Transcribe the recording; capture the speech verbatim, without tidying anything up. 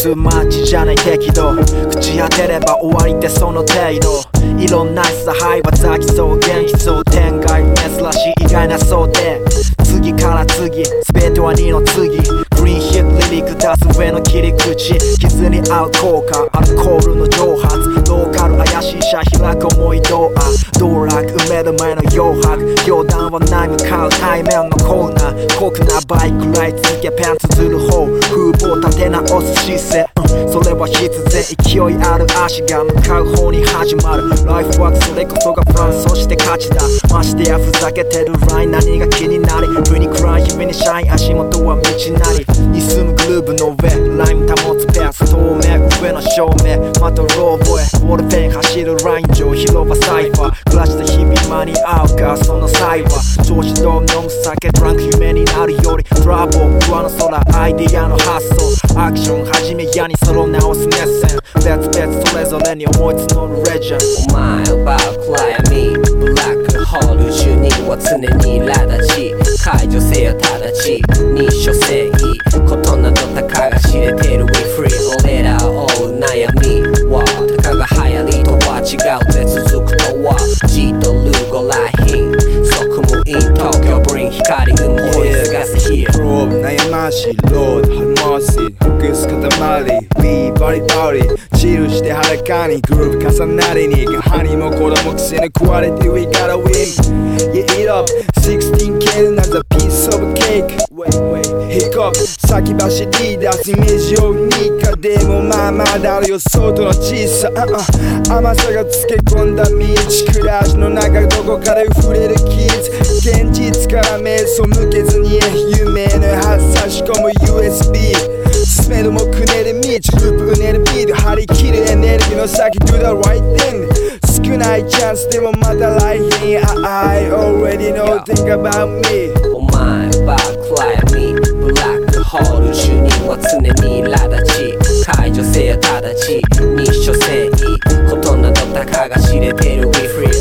too much じゃない適度口当てれば終わりってその程度いろんな差配は雑基層元気層天外珍しい意外な想定次から次全てはにの次グリーンヒットリリック出す上の切り口傷に合う効果アルコールの蒸発ローカル怪しい車開く重いドア道楽埋める前の余白予断はない向かう対面のコーナー酷なバイクライ続けペンツずる方風貌立て直す姿勢、うん、それは必然勢いある足が向かう方に始まるライフワークそれこそがフランスそして勝ちだましてやふざけてるライン何が気になり不に暗い日々にシャイン足元は道なり盗むグルーブの上ライム保つペース透明上の照明またローボへウォールペン走るライン上広場サイファー暮らした日々間に合うかその際は調子どう飲む酒ドランク夢になるよりトラボー上の空アイディアの発想アクション始めやにそろ直す熱線別々それぞれに思い募るレジェンドお前奪う暗闇ブラックホール住人は常に苛立ち解除せよ直ちに所詮いいことなどたかが知れてる We free 俺らを追う悩みはたかが流行りとは違うぜ続くとはじっとルーゴ来賓側務員東京ブリン光生む掘りすがす Here プロブ悩ましいロードハルモシーフォークス塊ビーバリバリチルして裸にグループ重なりに母にも子供くせに食われて We gotta win Yeah eat up シックスティーンケール なんざ piece of cake Wait wait ヒップ先走り出すイメージをにかでもまあまだあるよ外の小さ、uh uh、甘さが漬け込んだ道暮らしの中どこかで触れるキッズ現実から目背けずに夢の発差し込む ユーエスビー 進めるもくねる道ループうねるビート張り切るエネルギーの先 Do the right thing 少ないチャンスでもまた来賓 I already know think about me お前バックライミブラックホール住人は常に苛立ち解除せよ直ちに所詮いいことなどたかが知れてる We free